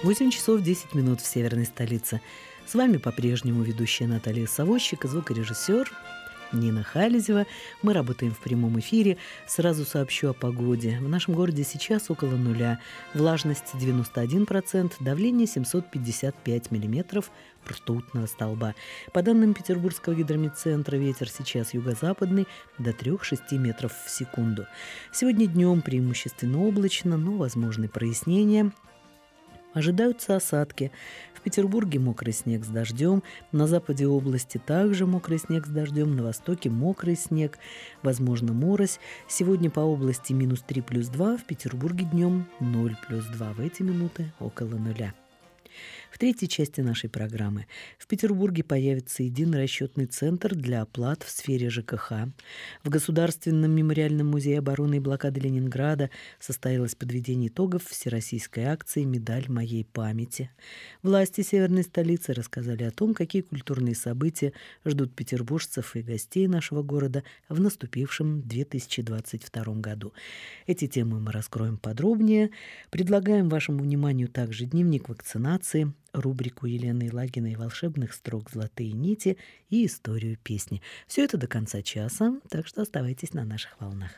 8 часов 10 минут в северной столице. С вами по-прежнему ведущая Наталья Савощик и звукорежиссер Нина Халезева. Мы работаем в прямом эфире. Сразу сообщу о погоде. В нашем городе сейчас около нуля. Влажность 91%, давление 755 миллиметров ртутного столба. По данным Петербургского гидрометцентра, ветер сейчас юго-западный до 3-6 метров в секунду. Сегодня днем преимущественно облачно, но возможны прояснения. Ожидаются осадки. В Петербурге мокрый снег с дождем, на западе области также мокрый снег с дождем, на востоке мокрый снег, возможно морось. Сегодня по области -3 + 2, в Петербурге днем 0 + 2, в эти минуты около нуля. В третьей части нашей программы в Петербурге появится единый расчетный центр для оплат в сфере ЖКХ. В Государственном мемориальном музее обороны и блокады Ленинграда состоялось подведение итогов всероссийской акции «Медаль моей памяти». Власти северной столицы рассказали о том, какие культурные события ждут петербуржцев и гостей нашего города в наступившем 2022 году. Эти темы мы раскроем подробнее. Предлагаем вашему вниманию также дневник вакцинации, рубрику Елены Елагиной «Волшебных строк. Золотые нити» и историю песни. Все это до конца часа, так что оставайтесь на наших волнах.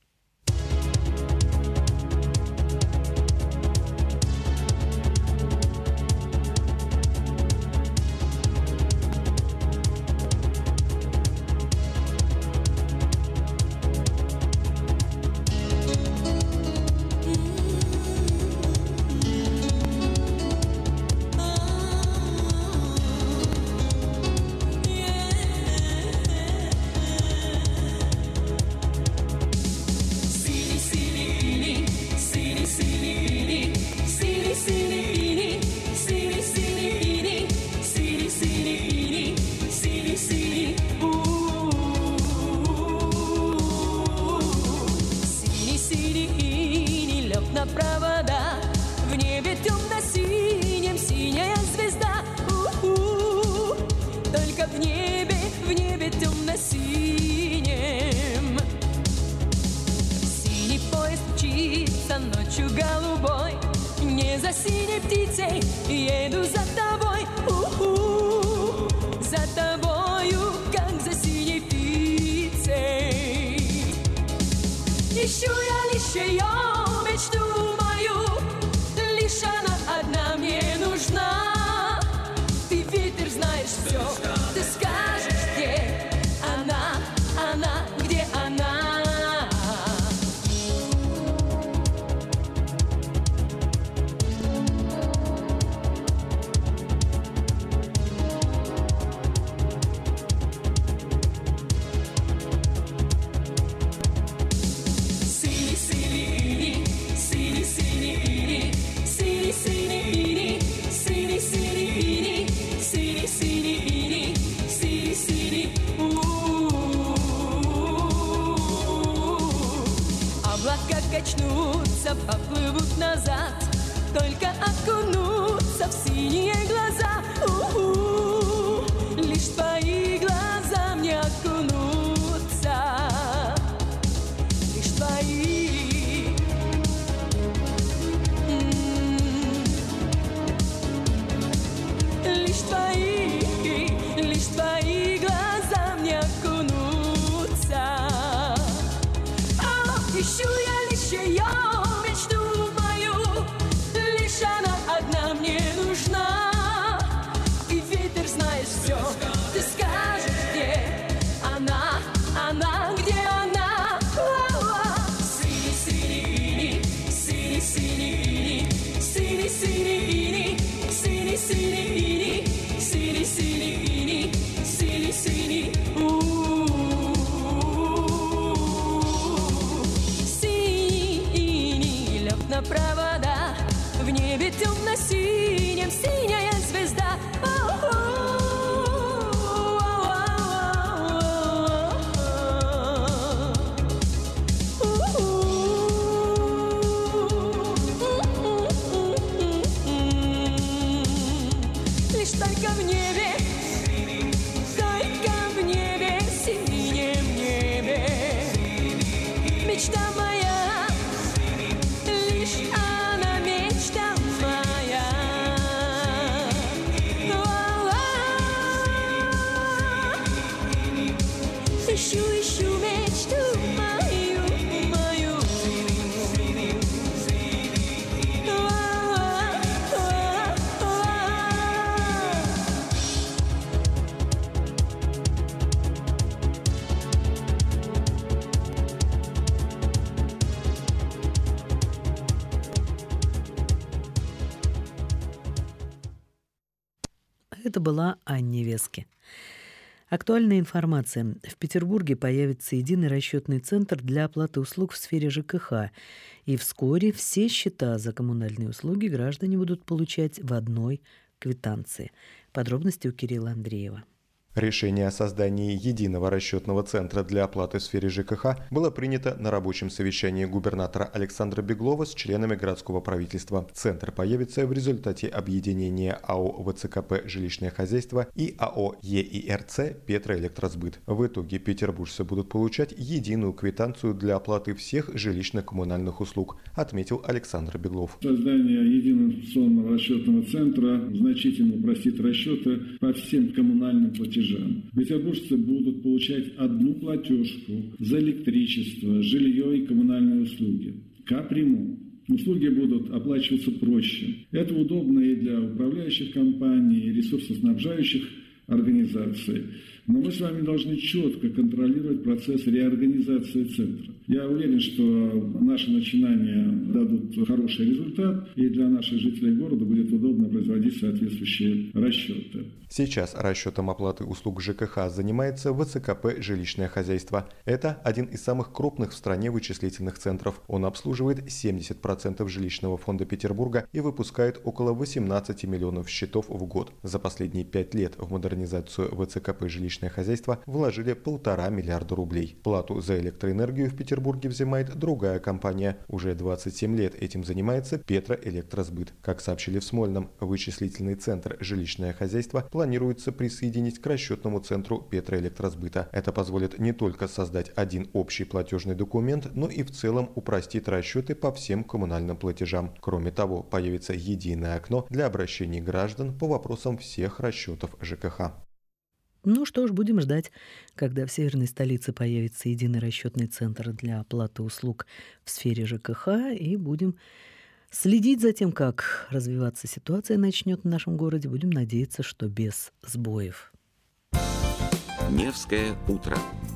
Качнутся, поплывут назад, только окунутся в синие глаза. Лишь твои глаза мне окунутся, лишь твои. Лишь твои глаза мне окунутся. Ищу я лишь ее, мечту мою, лишь она одна мне нужна. И ветер знает все, ты скажешь, где она, где она. Синий, синий, синий, синий, синий, синий, синий, синий, синий, синий, синий, на провода, в небе темно-синем синяя звезда. Лишь только в небе, синем небе, мечта моя. Лишь она, мечта моя. Это была Анне Вески. Актуальная информация. В Петербурге появится единый расчетный центр для оплаты услуг в сфере ЖКХ. И вскоре все счета за коммунальные услуги граждане будут получать в одной квитанции. Подробности у Кирилла Андреева. Решение о создании единого расчетного центра для оплаты в сфере ЖКХ было принято на рабочем совещании губернатора Александра Беглова с членами городского правительства. Центр появится в результате объединения АО ВЦКП «Жилищное хозяйство» и АО ЕИРЦ «Петроэлектросбыт». В итоге петербуржцы будут получать единую квитанцию для оплаты всех жилищно-коммунальных услуг, отметил Александр Беглов. Создание единого информационного расчетного центра значительно упростит расчеты по всем коммунальным платежам. Петербуржцы будут получать одну платежку за электричество, жилье и коммунальные услуги. Капрямую. Услуги будут оплачиваться проще. Это удобно и для управляющих компаний, и ресурсоснабжающих организаций. Но мы с вами должны четко контролировать процесс реорганизации центра. Я уверен, что наши начинания дадут хороший результат, и для наших жителей города будет удобно производить соответствующие расчеты. Сейчас расчетом оплаты услуг ЖКХ занимается ВЦКП «Жилищное хозяйство». Это один из самых крупных в стране вычислительных центров. Он обслуживает 70% жилищного фонда Петербурга и выпускает около 18 миллионов счетов в год. За последние 5 лет в модернизацию ВЦКП «Жилищное хозяйство» вложили 1,5 миллиарда рублей. Плату за электроэнергию в Петербурге взимает другая компания. Уже 27 лет этим занимается Петроэлектросбыт. Как сообщили в Смольном, вычислительный центр «Жилищное хозяйство» планируется присоединить к расчетному центру Петроэлектросбыта. Это позволит не только создать один общий платежный документ, но и в целом упростит расчеты по всем коммунальным платежам. Кроме того, появится единое окно для обращений граждан по вопросам всех расчетов ЖКХ. Ну что ж, будем ждать, когда в северной столице появится единый расчетный центр для оплаты услуг в сфере ЖКХ, и будем следить за тем, как развиваться ситуация начнет в нашем городе. Будем надеяться, что без сбоев. Невское утро.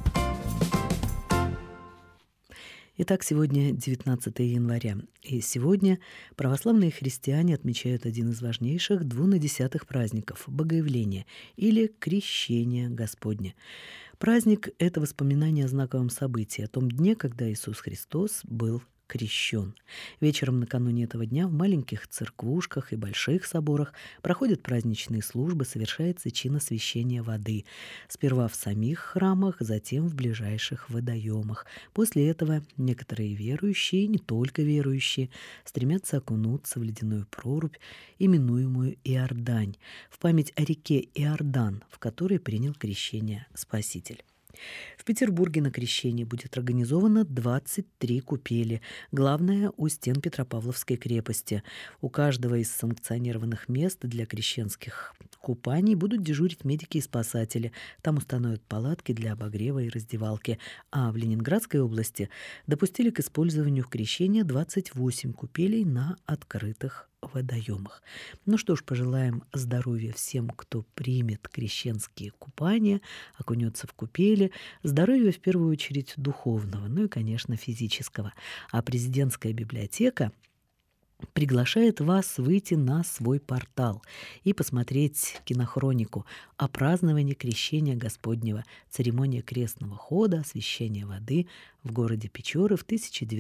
Итак, сегодня 19 января, и сегодня православные христиане отмечают один из важнейших двунадесятых праздников – Богоявление или Крещение Господне. Праздник – это воспоминание о знаковом событии, о том дне, когда Иисус Христос был крещен. Вечером накануне этого дня в маленьких церквушках и больших соборах проходят праздничные службы, совершается чин освящения воды. Сперва в самих храмах, затем в ближайших водоемах. После этого некоторые верующие, не только верующие, стремятся окунуться в ледяную прорубь, именуемую Иордань, в память о реке Иордан, в которой принял крещение Спаситель. В Петербурге на крещении будет организовано 23 купели. Главное, у стен Петропавловской крепости. У каждого из санкционированных мест для крещенских купаний будут дежурить медики и спасатели. Там установят палатки для обогрева и раздевалки. А в Ленинградской области допустили к использованию крещения 28 купелей на открытых водоемах. Ну что ж, пожелаем здоровья всем, кто примет крещенские купания, окунется в купели. Здоровья в первую очередь духовного, ну и, конечно, физического. А президентская библиотека приглашает вас выйти на свой портал и посмотреть кинохронику о праздновании Крещения Господнего, церемония крестного хода, освящения воды в городе Печоры в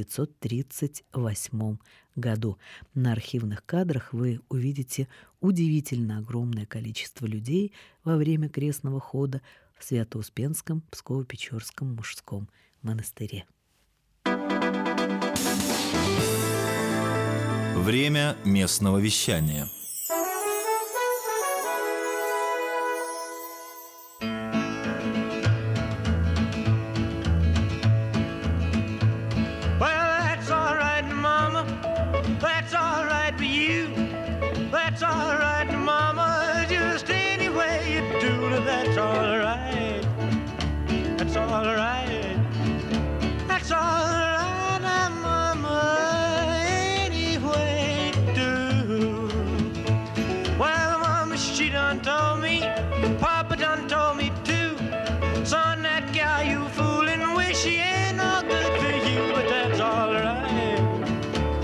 1938 году. На архивных кадрах вы увидите удивительно огромное количество людей во время крестного хода в Свято-Успенском Псково-Печорском мужском монастыре. Время местного вещания.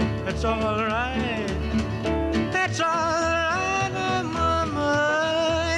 That's all right, mama,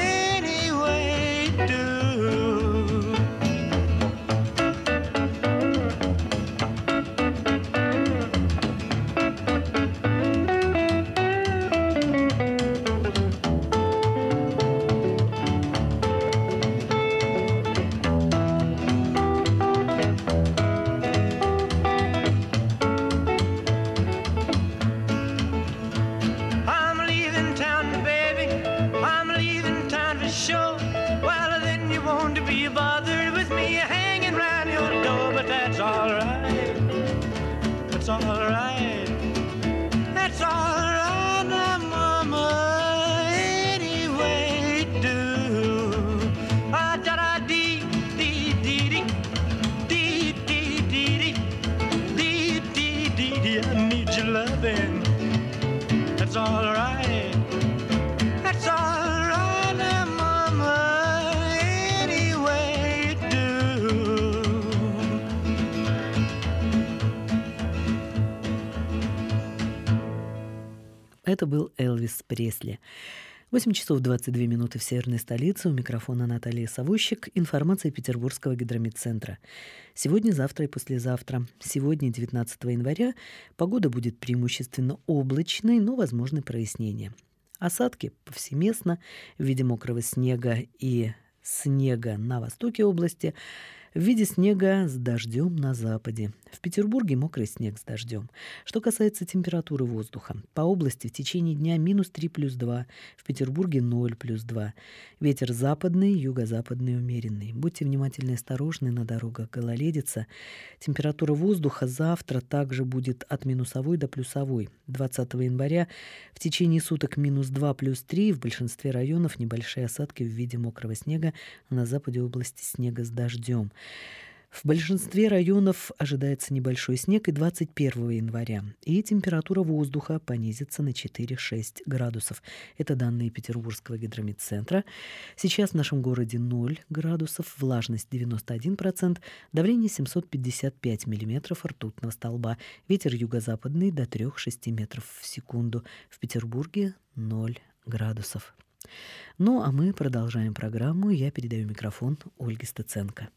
Это был Элвис Пресли. 8 часов 22 минуты в северной столице. У микрофона Наталья Савощик. Информация Петербургского гидрометцентра. Сегодня, завтра и послезавтра. Сегодня, 19 января, погода будет преимущественно облачной, но возможны прояснения. Осадки повсеместно в виде мокрого снега и снега на востоке области, в виде снега с дождем на западе. В Петербурге мокрый снег с дождем. Что касается температуры воздуха, по области в течение дня -3 плюс 2, в Петербурге 0 плюс 2. Ветер западный, юго-западный умеренный. Будьте внимательны и осторожны на дорогах, гололедица. Температура воздуха завтра также будет от минусовой до плюсовой. 20 января в течение суток -2 плюс 3, в большинстве районов небольшие осадки в виде мокрого снега, а на западе области снега с дождем. В большинстве районов ожидается небольшой снег и 21 января. И температура воздуха понизится на 4-6 градусов. Это данные Петербургского гидрометцентра. Сейчас в нашем городе 0 градусов, влажность 91%, давление 755 миллиметров ртутного столба. Ветер юго-западный до 3-6 метров в секунду. В Петербурге 0 градусов. Ну, а мы продолжаем программу. Я передаю микрофон Ольге Стеценко.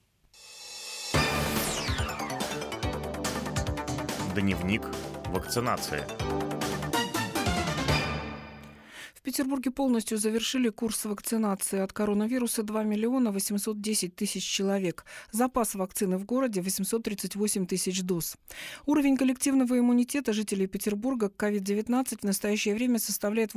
Дневник вакцинации. В Петербурге полностью завершили курс вакцинации от коронавируса 2 810 000 человек. Запас вакцины в городе 838 000 доз. Уровень коллективного иммунитета жителей Петербурга к COVID-19 в настоящее время составляет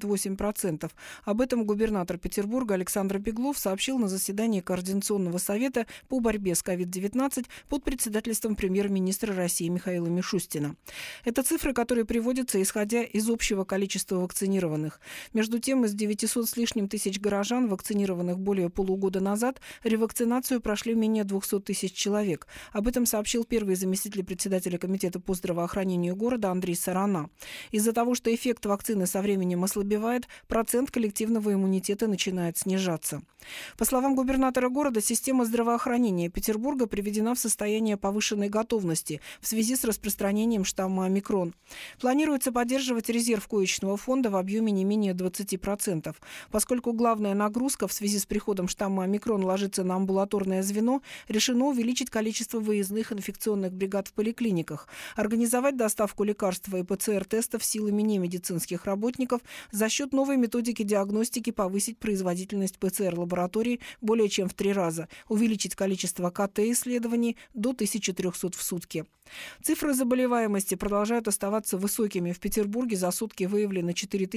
88%. Об этом губернатор Петербурга Александр Беглов сообщил на заседании Координационного совета по борьбе с COVID-19 под председательством премьер-министра России Михаила Мишустина. Это цифры, которые приводятся исходя из общего количества вакцинированных. Между тем, из 900 с лишним тысяч горожан, вакцинированных более полугода назад, ревакцинацию прошли менее 200 000 человек. Об этом сообщил первый заместитель председателя комитета по здравоохранению города Андрей Сарана. Из-за того, что эффект вакцины со временем ослабевает, процент коллективного иммунитета начинает снижаться. По словам губернатора города, система здравоохранения Петербурга приведена в состояние повышенной готовности в связи с распространением штамма омикрон. Планируется поддерживать резерв коечного фонда в объеме не менее 20%. Поскольку главная нагрузка в связи с приходом штамма омикрон ложится на амбулаторное звено, решено увеличить количество выездных инфекционных бригад в поликлиниках, организовать доставку лекарств и ПЦР-тестов силами немедицинских работников, за счет новой методики диагностики повысить производительность ПЦР-лабораторий более чем в 3 раза, увеличить количество КТ-исследований до 1300 в сутки. Цифры заболеваемости продолжают оставаться высокими. В Петербурге за сутки выявлено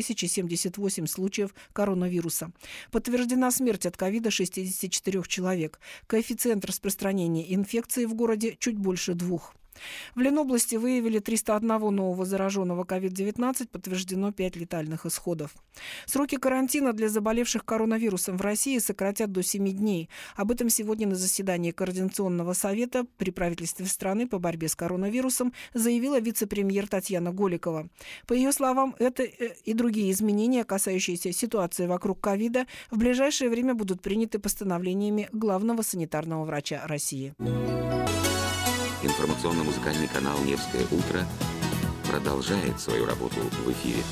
4078 случаев коронавируса. Подтверждена смерть от ковида 64 человек. Коэффициент распространения инфекции в городе чуть больше 2. В Ленобласти выявили 301 нового зараженного COVID-19, подтверждено 5 летальных исходов. Сроки карантина для заболевших коронавирусом в России сократят до 7 дней. Об этом сегодня на заседании Координационного совета при правительстве страны по борьбе с коронавирусом заявила вице-премьер Татьяна Голикова. По ее словам, это и другие изменения, касающиеся ситуации вокруг ковида, в ближайшее время будут приняты постановлениями главного санитарного врача России. Информационно-музыкальный канал «Невское утро» продолжает свою работу в эфире.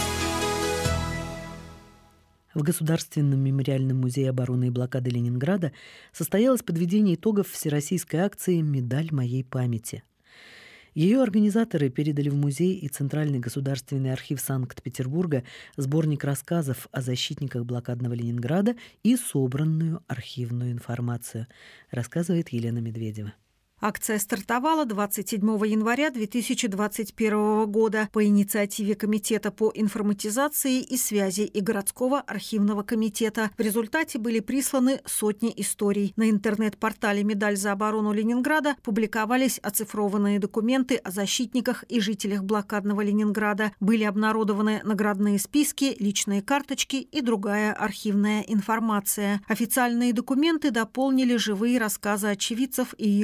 В Государственном мемориальном музее обороны и блокады Ленинграда состоялось подведение итогов всероссийской акции «Медаль моей памяти». Ее организаторы передали в музей и Центральный государственный архив Санкт-Петербурга сборник рассказов о защитниках блокадного Ленинграда и собранную архивную информацию, рассказывает Елена Медведева. Акция стартовала 27 января 2021 года по инициативе Комитета по информатизации и связи и городского архивного комитета. В результате были присланы сотни историй. На интернет-портале «Медаль за оборону Ленинграда» публиковались оцифрованные документы о защитниках и жителях блокадного Ленинграда. Были обнародованы наградные списки, личные карточки и другая архивная информация. Официальные документы дополнили живые рассказы очевидцев и их родственников.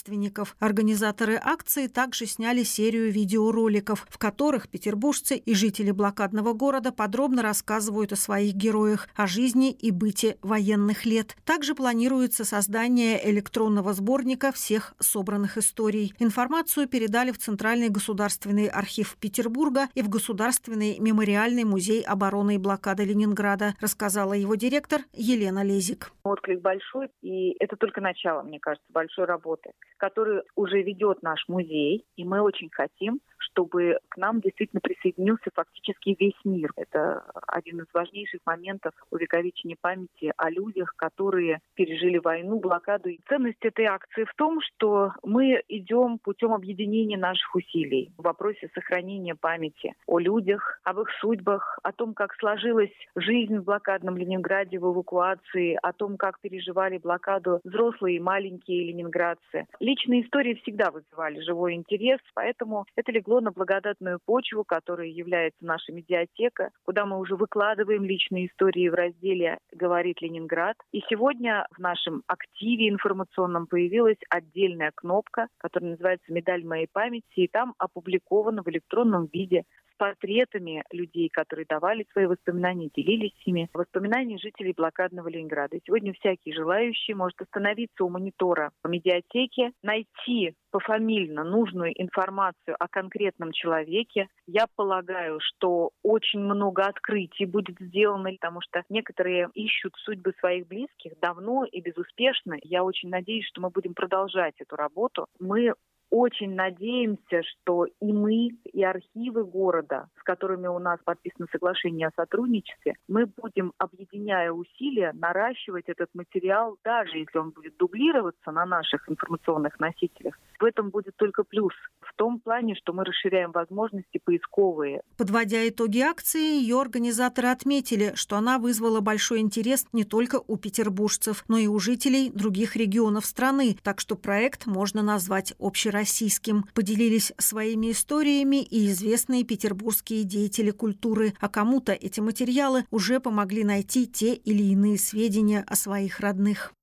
родственников. Организаторы акции также сняли серию видеороликов, в которых петербуржцы и жители блокадного города подробно рассказывают о своих героях, о жизни и быте военных лет. Также планируется создание электронного сборника всех собранных историй. Информацию передали в Центральный государственный архив Петербурга и в Государственный мемориальный музей обороны и блокады Ленинграда, рассказала его директор Елена Лезик. Отклик большой, и это только начало, мне кажется, большой работы, которую уже ведет наш музей, и мы очень хотим, чтобы к нам действительно присоединился фактически весь мир. Это один из важнейших моментов увековечения памяти о людях, которые пережили войну, блокаду. И ценность этой акции в том, что мы идем путем объединения наших усилий в вопросе сохранения памяти о людях, об их судьбах, о том, как сложилась жизнь в блокадном Ленинграде, в эвакуации, о том, как переживали блокаду взрослые и маленькие ленинградцы. Личные истории всегда вызывали живой интерес, поэтому это легло на благодатную почву, которая является наша медиатека, куда мы уже выкладываем личные истории в разделе «Говорит Ленинград». И сегодня в нашем активе информационном появилась отдельная кнопка, которая называется «Медаль моей памяти», и там опубликовано в электронном виде с портретами людей, которые давали свои воспоминания, делились ими, воспоминания жителей блокадного Ленинграда. И сегодня всякий желающий может остановиться у монитора в медиатеке, найти пофамильно нужную информацию о конкретном человеке. Я полагаю, что очень много открытий будет сделано, потому что некоторые ищут судьбы своих близких давно и безуспешно. Я очень надеюсь, что мы будем продолжать эту работу. Мы очень надеемся, что и мы, и архивы города, с которыми у нас подписано соглашение о сотрудничестве, мы будем, объединяя усилия, наращивать этот материал, даже если он будет дублироваться на наших информационных носителях. В этом будет только плюс. В том плане, что мы расширяем возможности поисковые. Подводя итоги акции, ее организаторы отметили, что она вызвала большой интерес не только у петербуржцев, но и у жителей других регионов страны, так что проект можно назвать общероссийским. Поделились своими историями и известные петербургские деятели культуры, а кому-то эти материалы уже помогли найти те или иные сведения о своих родных.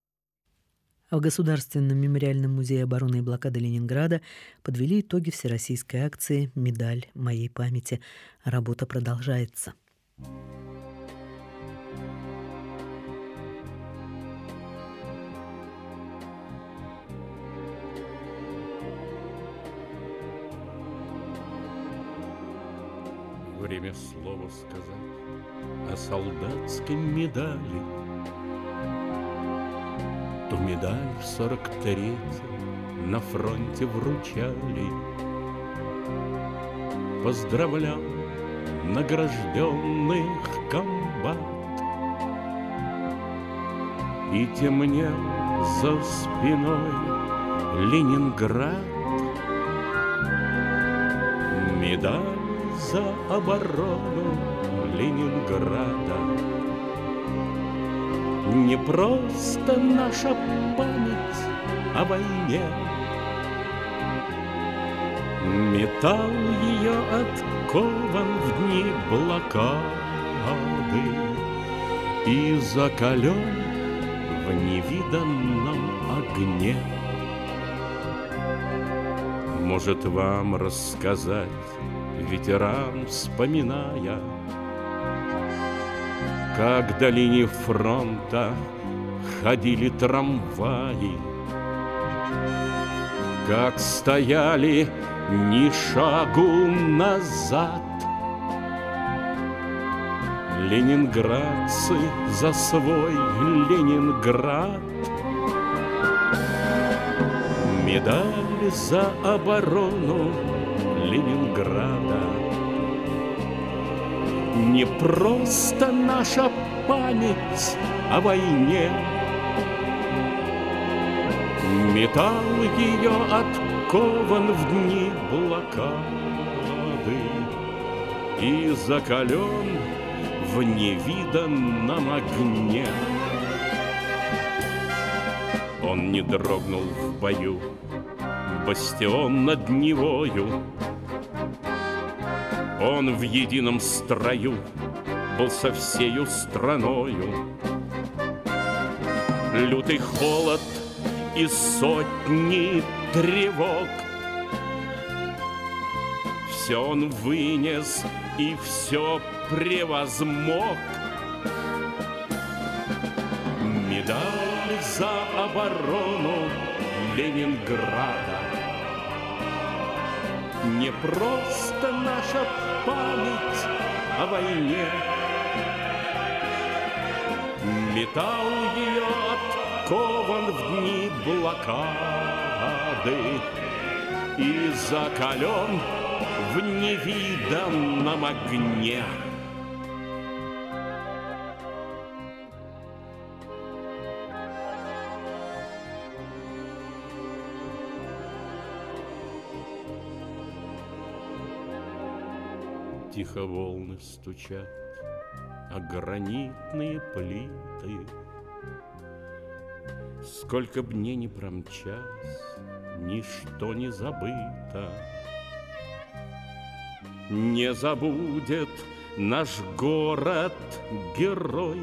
В Государственном мемориальном музее обороны и блокады Ленинграда подвели итоги всероссийской акции «Медаль моей памяти». Работа продолжается. Время слова сказать о солдатской медали. Ту медаль в 43-м на фронте вручали. Поздравлял награжденных комбат. И темнел за спиной Ленинград. Медаль за оборону Ленинграда. Не просто наша память о войне, металл ее откован в дни блокады и закален в невиданном огне. Может вам рассказать ветеран, вспоминая, как до линии фронта ходили трамваи, как стояли ни шагу назад ленинградцы за свой Ленинград. Медаль за оборону Ленинграда. Не просто наша память о войне, металл ее откован в дни блокады и закален в невиданном огне. Он не дрогнул в бою, бастион над Невою. Он в едином строю был со всею страною. Лютый холод и сотни тревог. Все он вынес и все превозмог. Медаль за оборону Ленинграда. Не просто наша память о войне. Металл ее откован в дни блокады и закален в невиданном огне. Тихо волны стучат о гранитные плиты. Сколько б дней не промчась, ничто не забыто. Не забудет наш город герой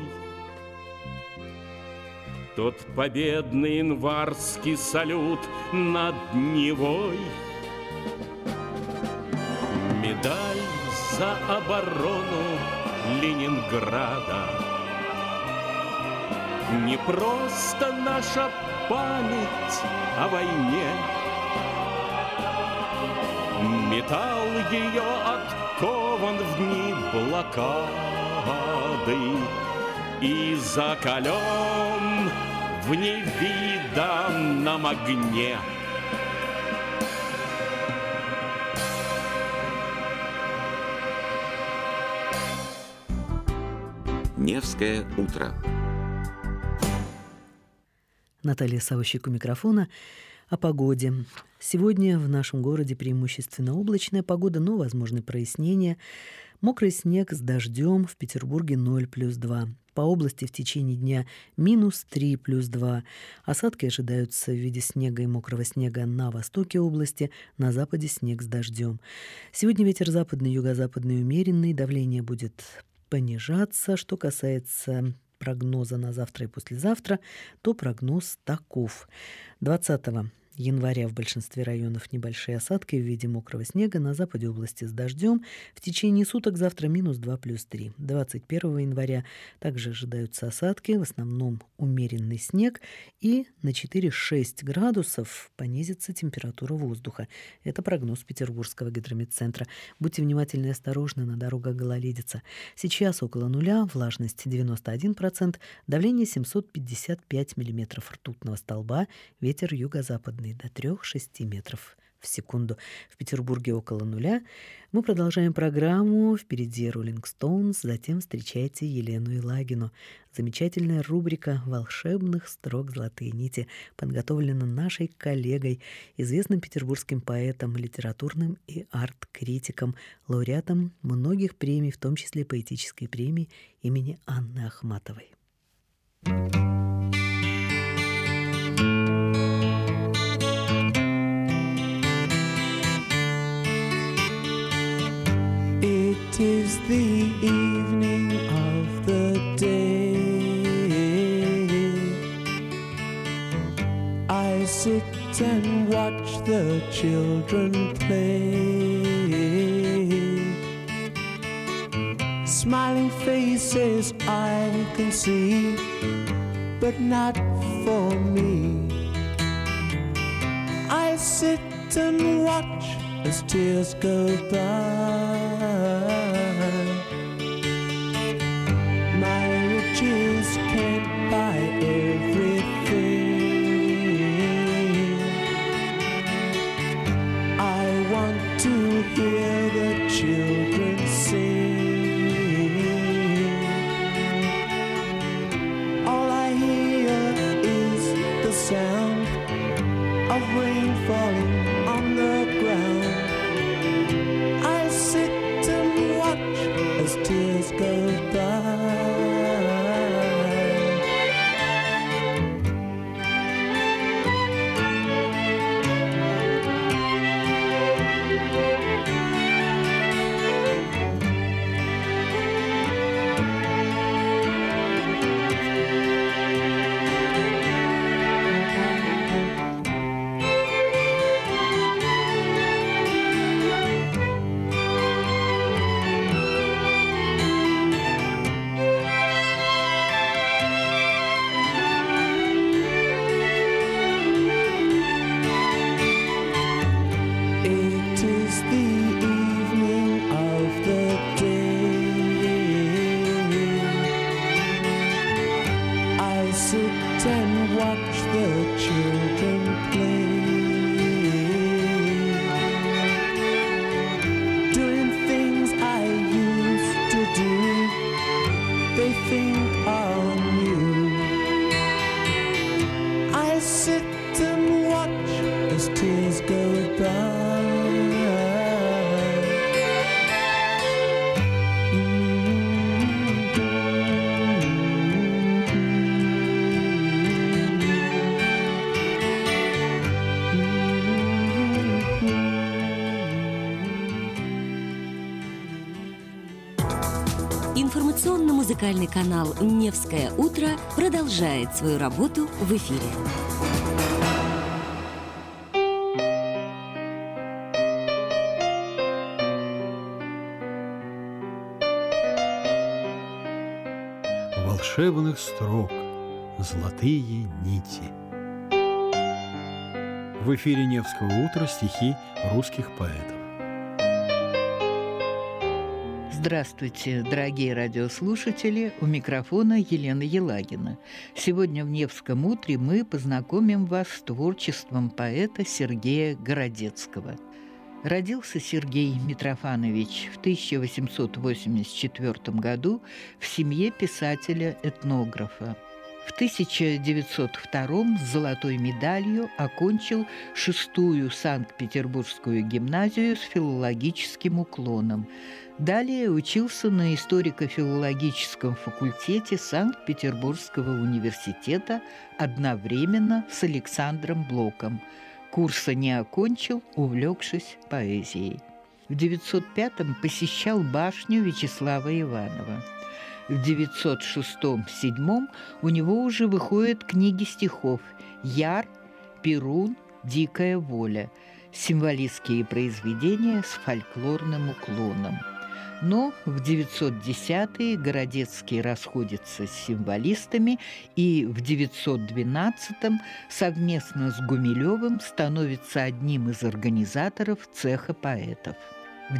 тот победный январский салют над Невой. Медаль за оборону Ленинграда. Не просто наша память о войне. Металл ее откован в дни блокады и закален в невиданном огне. Невское утро. Наталья Савощик у микрофона. О погоде. Сегодня в нашем городе преимущественно облачная погода, но возможны прояснения. Мокрый снег с дождем, в Петербурге 0 плюс 2. По области в течение дня минус 3 плюс 2. Осадки ожидаются в виде снега и мокрого снега на востоке области, на западе снег с дождем. Сегодня ветер западный, юго-западный умеренный, давление будет понижаться. Что касается прогноза на завтра и послезавтра, то прогноз таков. 20 января в большинстве районов небольшие осадки в виде мокрого снега, на западе области с дождем. В течение суток завтра минус 2 плюс 3. 21 января также ожидаются осадки, в основном умеренный снег, и на 4-6 градусов понизится температура воздуха. Это прогноз Петербургского гидрометцентра. Будьте внимательны и осторожны, на дорогах гололедица. Сейчас около нуля, влажность 91%, давление 755 миллиметров ртутного столба, ветер юго-западный до 3-6 метров в секунду. В Петербурге около нуля. Мы продолжаем программу. Впереди Rolling Stones, затем встречайте Елену Елагину. Замечательная рубрика волшебных строк «Золотые нити» подготовлена нашей коллегой, известным петербургским поэтом, литературным и арт-критиком, лауреатом многих премий, в том числе поэтической премии имени Анны Ахматовой. It is the evening of the day. I sit and watch the children play. Smiling faces I can see, but not for me. I sit and watch as tears go by. My riches can't buy everything. I want to hear the children sing. All I hear is the sound of rain falling on the ground. I sit and watch the children play. Doing things I used to do, they think are new. I sit and watch as tears go by. Информационно-музыкальный канал «Невское утро» продолжает свою работу в эфире. Волшебных строк, золотые нити. В эфире «Невского утра» стихи русских поэтов. Здравствуйте, дорогие радиослушатели! У микрофона Елена Елагина. Сегодня в «Невском утре» мы познакомим вас с творчеством поэта Сергея Городецкого. Родился Сергей Митрофанович в 1884 году в семье писателя-этнографа. В 1902 с золотой медалью окончил 6-ю Санкт-Петербургскую гимназию с филологическим уклоном. Далее учился на историко-филологическом факультете Санкт-Петербургского университета одновременно с Александром Блоком. Курса не окончил, увлекшись поэзией. В 1905-м посещал башню Вячеслава Иванова. В 1906-1907 у него уже выходят книги стихов «Яр», «Перун», «Дикая воля», символистские произведения с фольклорным уклоном. Но в 910-е Городецкий расходится с символистами и в 912-м совместно с Гумилевым становится одним из организаторов цеха поэтов. В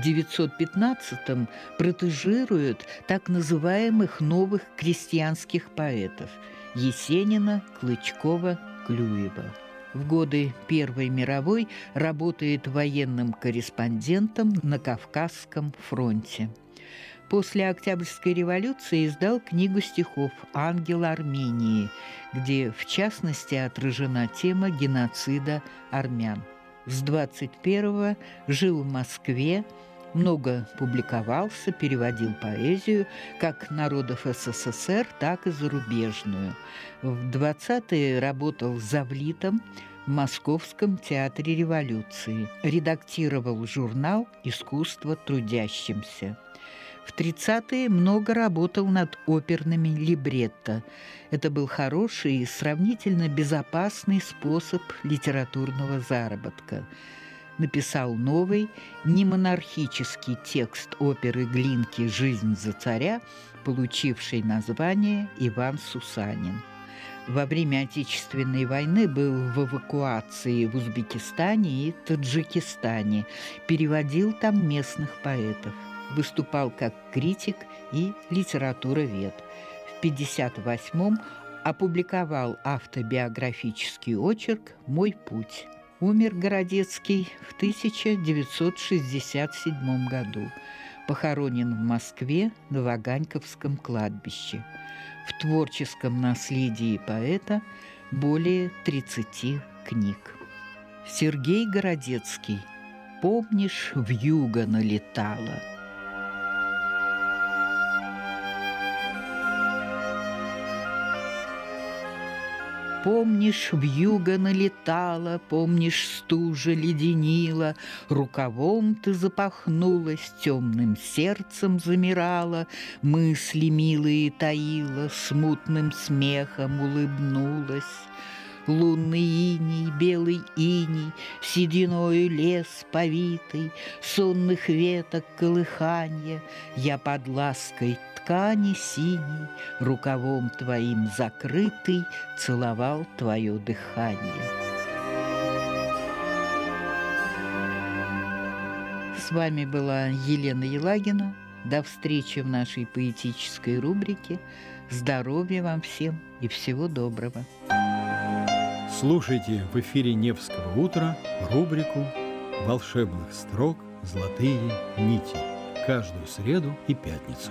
915-м протежирует так называемых новых крестьянских поэтов – Есенина, Клычкова, Клюева. В годы Первой мировой работает военным корреспондентом на Кавказском фронте. После Октябрьской революции издал книгу стихов «Ангел Армении», где, в частности, отражена тема геноцида армян. С 21-го жил в Москве, много публиковался, переводил поэзию как народов СССР, так и зарубежную. В 20-е работал завлитом в Московском театре революции, редактировал журнал «Искусство трудящимся». В 30-е много работал над оперными либретто. Это был хороший и сравнительно безопасный способ литературного заработка. Написал новый, немонархический текст оперы Глинки «Жизнь за царя», получивший название «Иван Сусанин». Во время Отечественной войны был в эвакуации в Узбекистане и Таджикистане, переводил там местных поэтов. Выступал как критик и литературовед. В 1958-м опубликовал автобиографический очерк «Мой путь». Умер Городецкий в 1967 году. Похоронен в Москве на Ваганьковском кладбище. В творческом наследии поэта более 30 книг. Сергей Городецкий. «Помнишь, вьюга налетала». Помнишь, вьюга налетала, помнишь, стужа леденила, рукавом ты запахнулась, темным сердцем замирала, мысли милые таила, смутным смехом улыбнулась. Лунный иней, белый иней, сединою лес повитый, сонных веток колыханье, я под лаской ткани синей, рукавом твоим закрытый, целовал твое дыхание. С вами была Елена Елагина. До встречи в нашей поэтической рубрике. Здоровья вам всем и всего доброго. Слушайте в эфире «Невского утра» рубрику «Волшебных строк. Золотые нити» каждую среду и пятницу.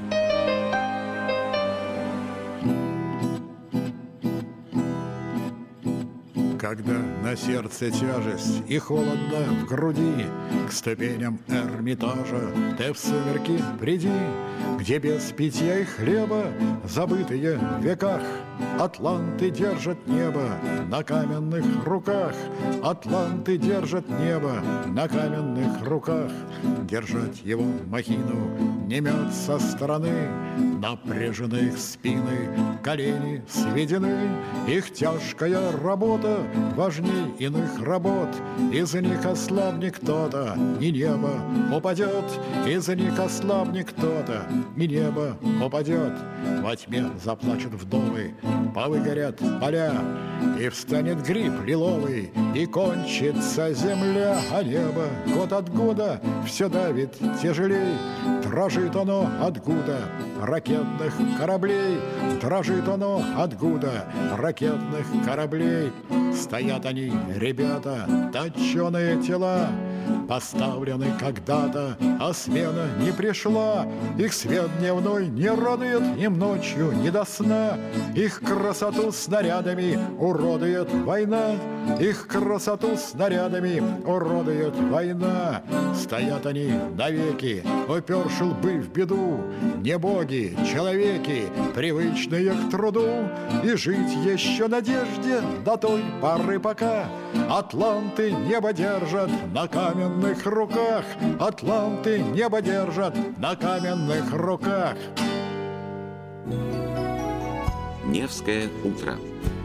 Когда на сердце тяжесть и холодно в груди, к ступеням Эрмитажа ты в сумерки приди, где без питья и хлеба, забытые в веках, атланты держат небо на каменных руках. Атланты держат небо на каменных руках. Держать его махину не мед со стороны. Напряжены их спины, колени сведены. Их тяжкая работа важней иных работ. Из них ослабнет кто-то, и небо упадет. Из них ослабнет кто-то, и небо упадет. Во тьме заплачут вдовы, повыгорят поля, и встанет гриб лиловый, и кончится земля. А небо год от года все давит тяжелей. Дрожит оно от гуда ракетных кораблей. Дрожит оно от гуда ракетных кораблей. Стоят они, ребята, точеные тела, поставлены когда-то, а смена не пришла. Их свет дневной не радует им ночью не до сна. Их красоту снарядами уродует война. Их красоту снарядами уродует война. Стоят они навеки, уперши лбы в беду. Не боги, человеки, привычные к труду. И жить еще надежде до той поры, пока атланты небо держат на каменных руках. Атланты небо держат на каменных руках. Невское утро.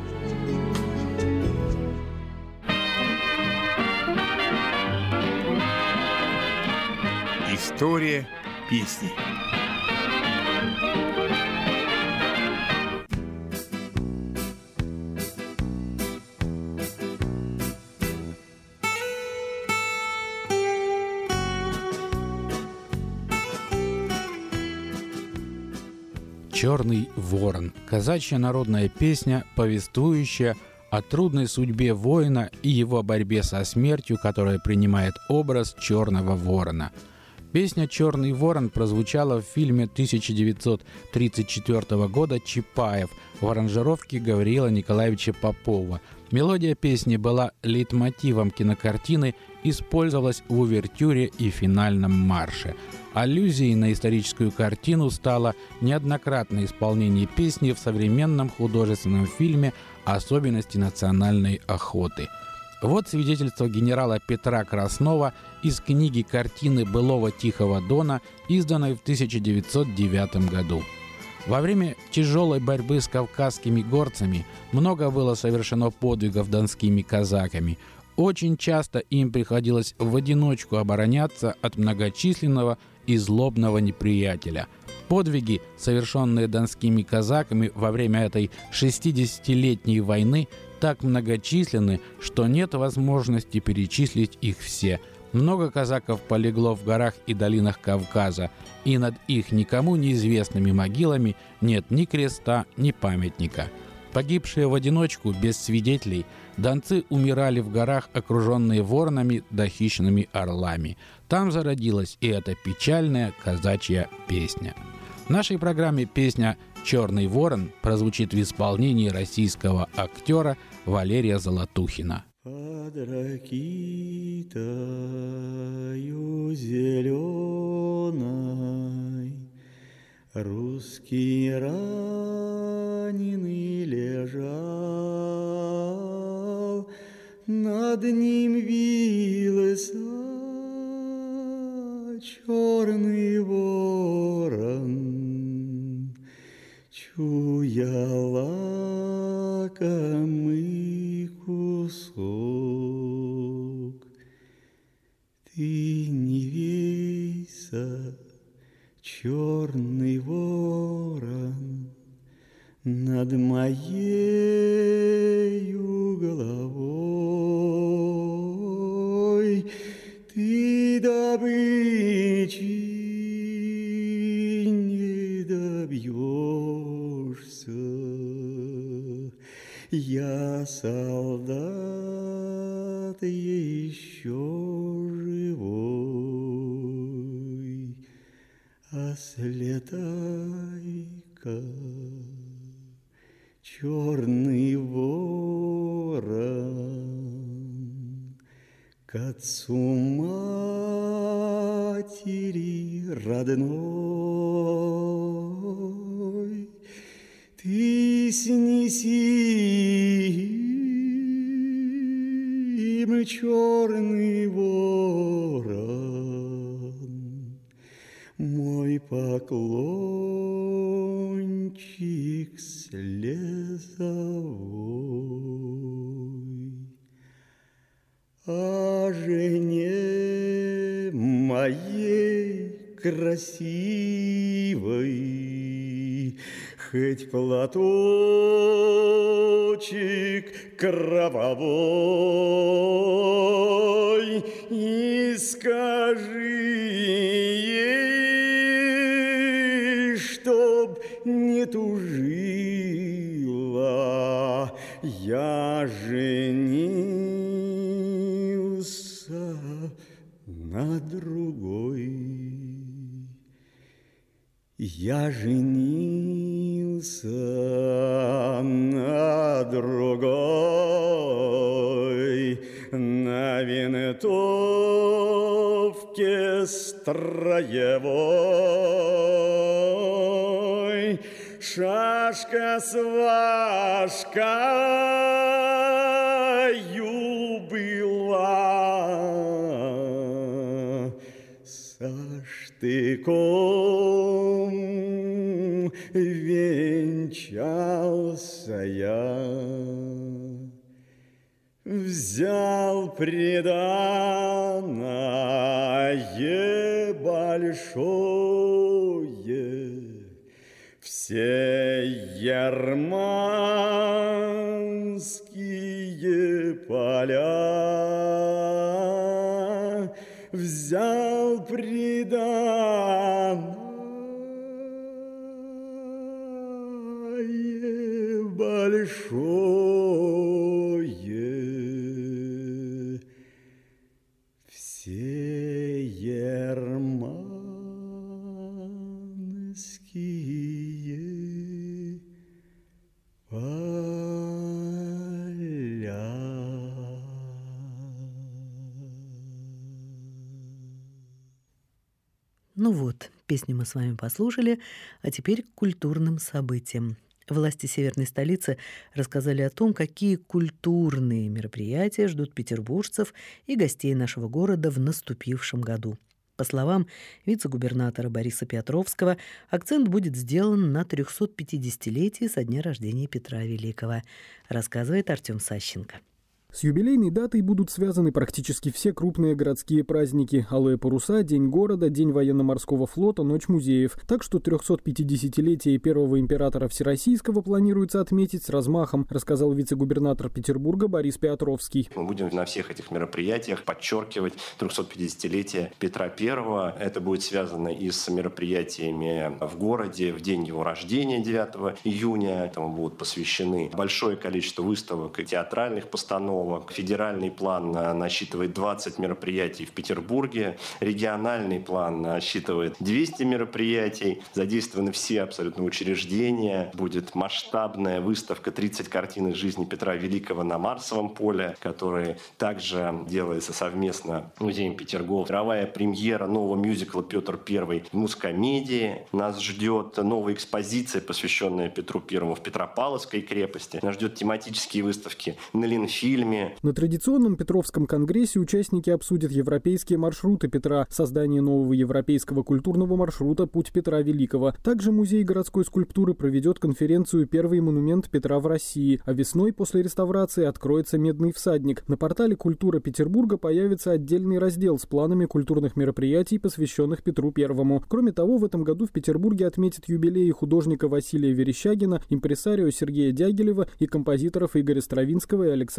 История песни. «Черный ворон» – казачья народная песня, повествующая о трудной судьбе воина и его борьбе со смертью, которая принимает образ черного ворона. Песня «Черный ворон» прозвучала в фильме 1934 года «Чапаев» в аранжировке Гавриила Николаевича Попова. Мелодия песни была лейтмотивом кинокартины, использовалась в увертюре и финальном марше. Аллюзией на историческую картину стало неоднократное исполнение песни в современном художественном фильме «Особенности национальной охоты». Вот свидетельство генерала Петра Краснова из книги картины былого Тихого Дона, изданной в 1909 году. Во время тяжелой борьбы с кавказскими горцами много было совершено подвигов донскими казаками. Очень часто им приходилось в одиночку обороняться от многочисленного и злобного неприятеля. Подвиги, совершенные донскими казаками во время этой 60-летней войны, так многочисленны, что нет возможности перечислить их все. Много казаков полегло в горах и долинах Кавказа, и над их никому неизвестными могилами нет ни креста, ни памятника. Погибшие в одиночку, без свидетелей, донцы умирали в горах, окруженные воронами да хищными орлами. Там зародилась и эта печальная казачья песня. В нашей программе песня «Черный ворон» прозвучит в исполнении российского актера Валерия Золотухина. Под ракитою зеленой русский раненый лежал, над ним вился черный ворон, чуя лакомый кусок. Ты не вейся, черный ворон, над моею головой. Ты добычи Я солдат еще живой, а слетай-ка, черный ворон, к отцу матери родной, ты снеси им, черный ворон, мой поклончик слезовой. А жене моей красивой хоть платочек кровавой, и скажи ей, чтоб не тужила, я женился на другой. Я женился на другой, на винтовке строевой, шашка с важкою была, со штыком венчался я, взял приданое большое, все ярманские поля, взял приданое большое, все ярманские поля. Ну вот, песню мы с вами послушали, а теперь к культурным событиям. Власти северной столицы рассказали о том, какие культурные мероприятия ждут петербуржцев и гостей нашего города в наступившем году. По словам вице-губернатора Бориса Петровского, акцент будет сделан на 350-летии со дня рождения Петра Великого, рассказывает Артем Сащенко. С юбилейной датой будут связаны практически все крупные городские праздники: Алые паруса, День города, День военно-морского флота, Ночь музеев. Так что 350-летие первого императора Всероссийского планируется отметить с размахом, рассказал вице-губернатор Петербурга Борис Петровский. Мы будем на всех этих мероприятиях подчеркивать 350-летие Петра I. Это будет связано и с мероприятиями в городе в день его рождения, 9 июня. Этому будут посвящены большое количество выставок и театральных постановок. Федеральный план насчитывает 20 мероприятий в Петербурге. Региональный план насчитывает 200 мероприятий. Задействованы все абсолютно учреждения. Будет масштабная выставка 30 картин из жизни Петра Великого на Марсовом поле, которая также делается совместно с музеем Петергоф. Мировая премьера нового мюзикла «Петр I» в Мускомедии. Нас ждет новая экспозиция, посвященная Петру I в Петропавловской крепости. Нас ждет тематические выставки на Ленфильме. На традиционном Петровском конгрессе участники обсудят европейские маршруты Петра, создание нового европейского культурного маршрута «Путь Петра Великого». Также музей городской скульптуры проведет конференцию «Первый монумент Петра в России», а весной после реставрации откроется «Медный всадник». На портале «Культура Петербурга» появится отдельный раздел с планами культурных мероприятий, посвященных Петру Первому. Кроме того, в этом году в Петербурге отметят юбилеи художника Василия Верещагина, импресарио Сергея Дягилева и композиторов Игоря Стравинского и Александра Скрипника.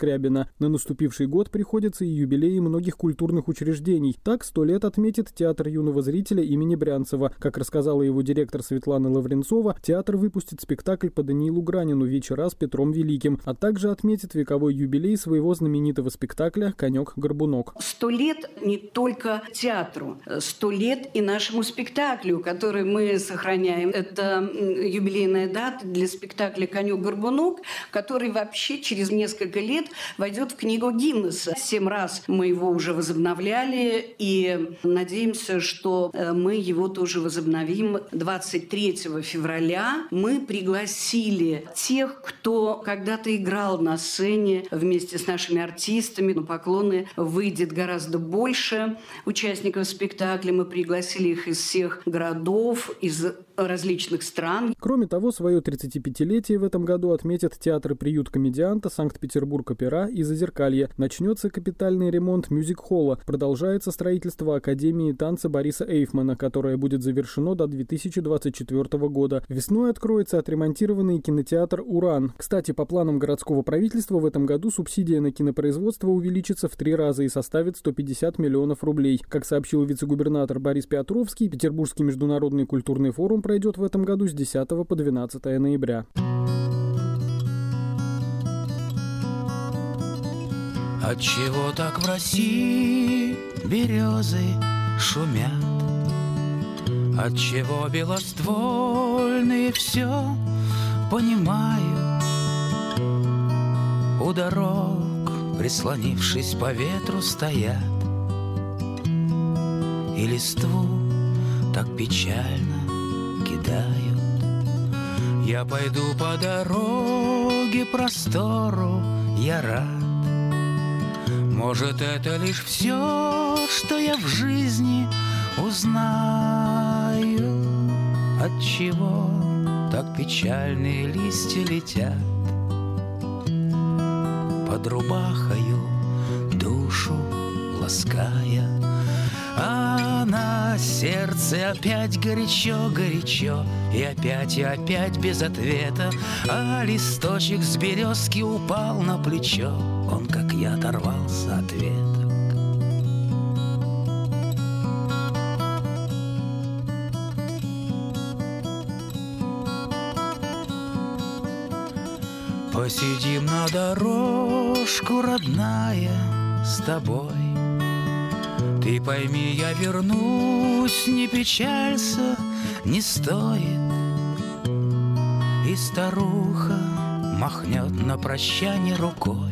Скрябина. На наступивший год приходятся и юбилеи многих культурных учреждений. Так 100 лет отметит Театр юного зрителя имени Брянцева. Как рассказала его директор Светлана Лавренцова, театр выпустит спектакль по Даниилу Гранину «Вечера с Петром Великим», а также отметит вековой юбилей своего знаменитого спектакля «Конек-горбунок». 100 лет не только театру, 100 лет и нашему спектаклю, который мы сохраняем. Это юбилейная дата для спектакля «Конек-горбунок», который вообще через несколько лет войдет в книгу Гиннесса. 7 раз мы его уже возобновляли и надеемся, что мы его тоже возобновим. 23 февраля мы пригласили тех, кто когда-то играл на сцене вместе с нашими артистами. На поклоны выйдет гораздо больше участников спектакля. Мы пригласили их из всех городов, из различных стран. Кроме того, свое 35-летие в этом году отметят театр «Приют комедианта», Санкт-Петербург-Опера и Зазеркалье. Начнется капитальный ремонт мюзик-холла. Продолжается строительство Академии танца Бориса Эйфмана, которое будет завершено до 2024 года. Весной откроется отремонтированный кинотеатр «Уран». Кстати, по планам городского правительства в этом году субсидия на кинопроизводство увеличится в 3 раза и составит 150 миллионов рублей. Как сообщил вице-губернатор Борис Петровский, Петербургский международный культурный форум пройдет в этом году с 10 по 12 ноября. Отчего так в России березы шумят? Отчего белоствольные все понимают? У дорог, прислонившись по ветру, стоят, и листву так печально кидают. Я пойду по дороге простору, я рад. Может, это лишь все, что я в жизни узнаю. Отчего так печальные листья летят под рубахою, душу лаская. А на сердце опять горячо-горячо, и опять без ответа. А листочек с березки упал на плечо, он, как я, оторвался от веток. Посидим на дорожку, родная, с тобой. Ты пойми, я вернусь, не печалься, не стоит. И старуха махнет на прощание рукой,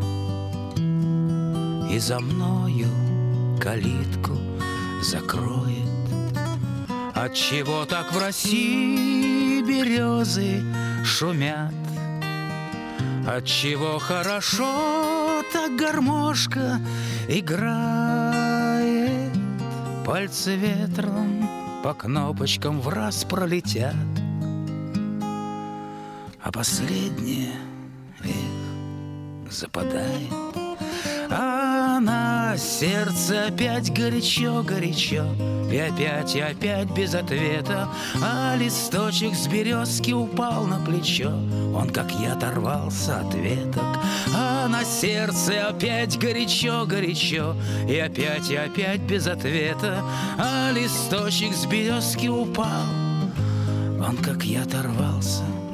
и за мною калитку закроет. Отчего так в России березы шумят? Отчего хорошо так гармошка играет? Пальцы ветром по кнопочкам враз пролетят, а последнее западает. А на сердце опять горячо-горячо, и опять без ответа. А листочек с березки упал на плечо, он, как я, оторвался от веток. А на сердце опять горячо-горячо, и опять без ответа. А листочек с березки упал, он, как я, оторвался